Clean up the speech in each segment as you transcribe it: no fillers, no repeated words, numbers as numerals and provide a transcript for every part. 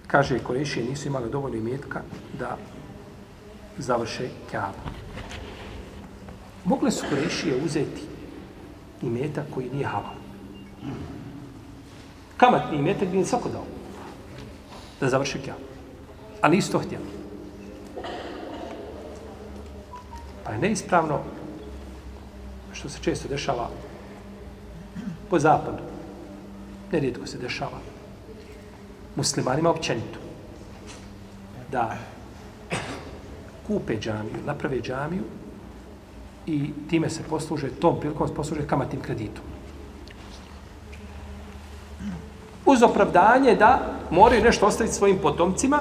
kaže, Kurejšije nisu imali dovoljno imetka da završe Kaabu. Mogle su Kurejšije uzeti imetak koji nije halal. Kamatni imetak bi im svako dao da završi Kaabu. Ali nisu to htjeli. Pa je neispravno, što se često dešava po zapadu, nerijetko se dešava muslimanima općenito, da kupe džamiju, naprave džamiju i time se posluže, tom prilikom se posluže kamatnim kreditom. Uz opravdanje da moraju nešto ostaviti svojim potomcima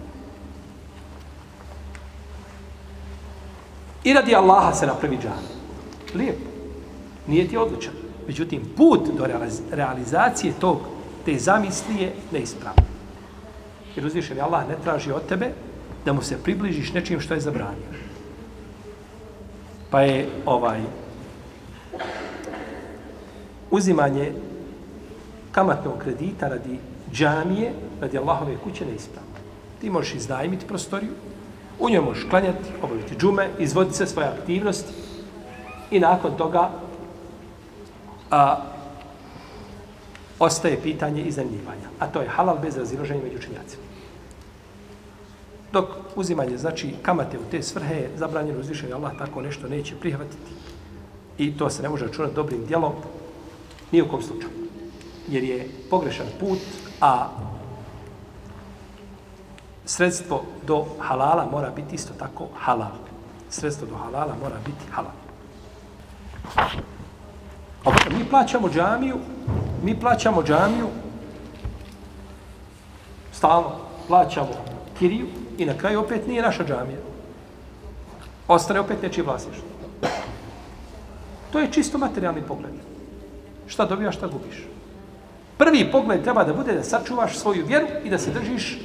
i radi Allaha se napravi džamiju. Lijepo. Nije ti odličan. Međutim, put do realizacije te zamisli je neispravan. Jer uzvišeni Allah ne traži od tebe da mu se približiš nečim što je zabranio. Pa je uzimanje kamatnog kredita radi džamije, radi Allahove kuće neispravno. Ti možeš iznajmiti prostoriju, u njoj možeš klanjati, obaviti džume, izvoditi sve svoje aktivnosti i nakon toga ostaje pitanje iznajmljivanja. A to je halal bez razilaženja među učenjacima. Dok uzimanje, znači kamate u te svrhe je zabranjeno, uzvišeni Allah tako nešto neće prihvatiti. I to se ne može računati dobrim djelom ni u kom slučaju. Jer je pogrešan put, a sredstvo do halala mora biti isto tako halal. Sredstvo do halala mora biti halal. Mi plaćamo džamiju, stalno plaćamo kiriju i na kraju opet nije naša džamija. Ostane opet nečije vlasništvo. To je čisto materijalni pogled. Šta dobijaš, šta gubiš. Prvi pogled treba da bude da sačuvaš svoju vjeru i da se držiš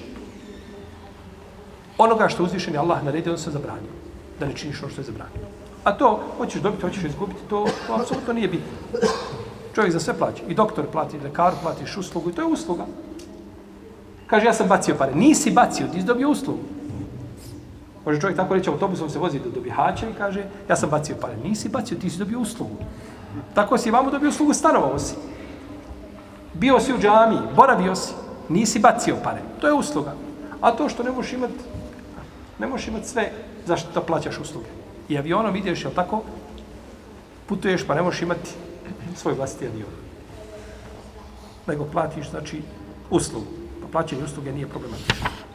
onoga što uzvišeni Allah naredio, odnosno zabranio. Da ne činiš ono što je zabranio. A to, hoćeš dobiti, hoćeš izgubiti, to apsolutno nije bitno. Čovjek za sve plaća. I doktor plati, lekar platiš uslugu i to je usluga. Kaže, ja sam bacio pare. Nisi bacio, ti si dobio uslugu. Može čovjek tako reći, autobusom se vozi do Bihaća i kaže, ja sam bacio pare. Nisi bacio, ti si dobio uslugu. Tako si vamo dobio uslugu, stanovao si. Bio si u džamiji, boravio si. Nisi bacio pare. To je usluga. A to što ne možeš imati sve, zašto plaćaš usluge? I avionom ideš, jel tako? Putuješ, pa ne možeš imati svoj vlastiti avion. Nego platiš, znači, uslugu. Pa plaćanje usluge nije problematično.